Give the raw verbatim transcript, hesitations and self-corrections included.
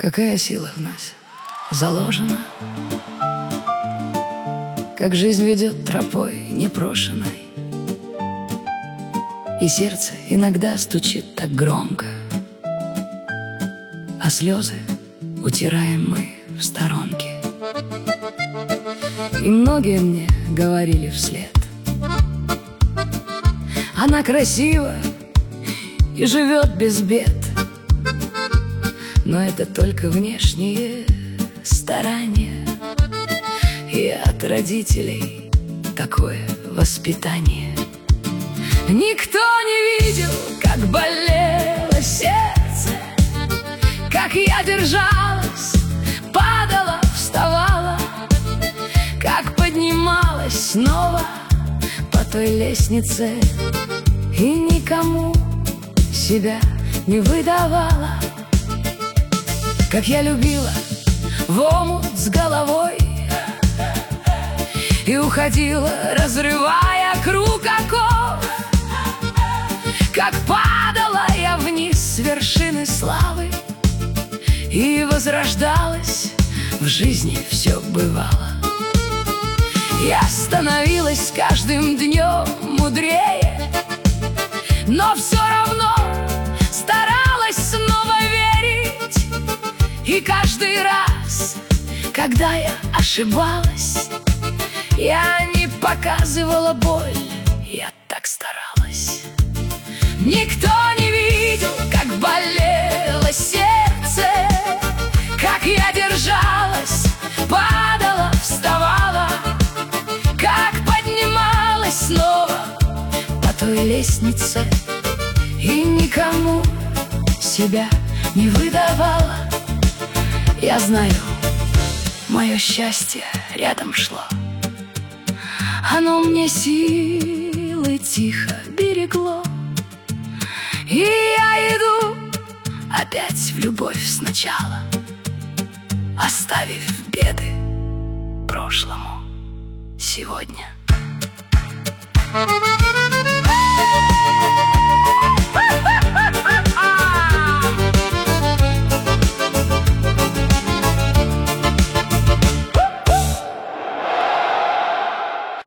Какая сила в нас заложена, как жизнь ведет тропой непрошенной, и сердце иногда стучит так громко, а слезы утираем мы в сторонке. И многие мне говорили вслед: она красива и живет без бед. Но это только внешние старания, и от родителей такое воспитание. Никто не видел, как болело сердце, как я держалась, падала, вставала, как поднималась снова по той лестнице, и никому себя не выдавала. Как я любила в омут с головой и уходила, разрывая круг оков. Как падала я вниз с вершины славы и возрождалась, в жизни все бывало. Я становилась с каждым днем мудрее, но все равно старалась снова верить. И каждый раз, когда я ошибалась, я не показывала боль, я так старалась. Никто не видел, как болело сердце, как я держалась, падала, вставала, как поднималась снова по той лестнице, и никому себя не выдавала. Я знаю, мое счастье рядом шло, оно мне силы тихо берегло. И я иду опять в любовь сначала, оставив беды прошлому сегодня.